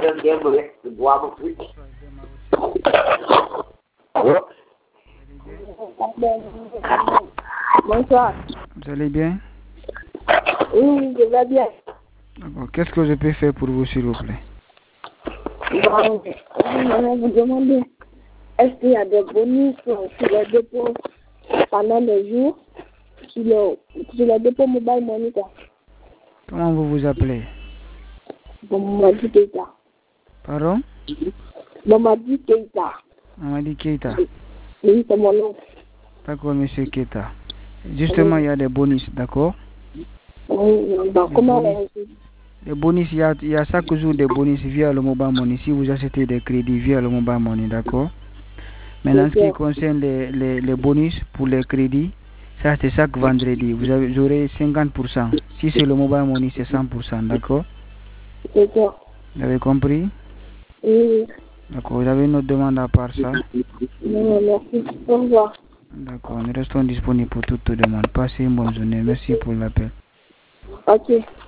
Bonsoir. Vous allez bien? Oui, je vais bien. D'accord. Qu'est-ce que je peux faire pour vous, s'il vous plaît? Bon, je vous demander, est-ce qu'il y a des bonus sur les dépôts pendant les jours sur les dépôts mobile money, quoi? Comment vous vous appelez? Mamadi Keita. Pardon? Mamadi Keita. Mamadi Keita. Oui, c'est mon nom. D'accord, monsieur Keita. Justement, il y a des bonus, d'accord? Oui, donc comment les bonus, il y a chaque jour des bonus via le mobile money. Si vous achetez des crédits via le mobile money, d'accord? Maintenant, ce qui concerne les bonus pour les crédits, ça c'est chaque vendredi. Vous aurez 50%. Si c'est le mobile money, c'est 100%, d'accord? D'accord. Vous avez compris? Oui. D'accord. Vous avez une autre demande à part ça? Non, merci. Au revoir. D'accord. Nous restons disponibles pour toutes les demandes. Passez une bonne journée. Merci pour l'appel. Ok.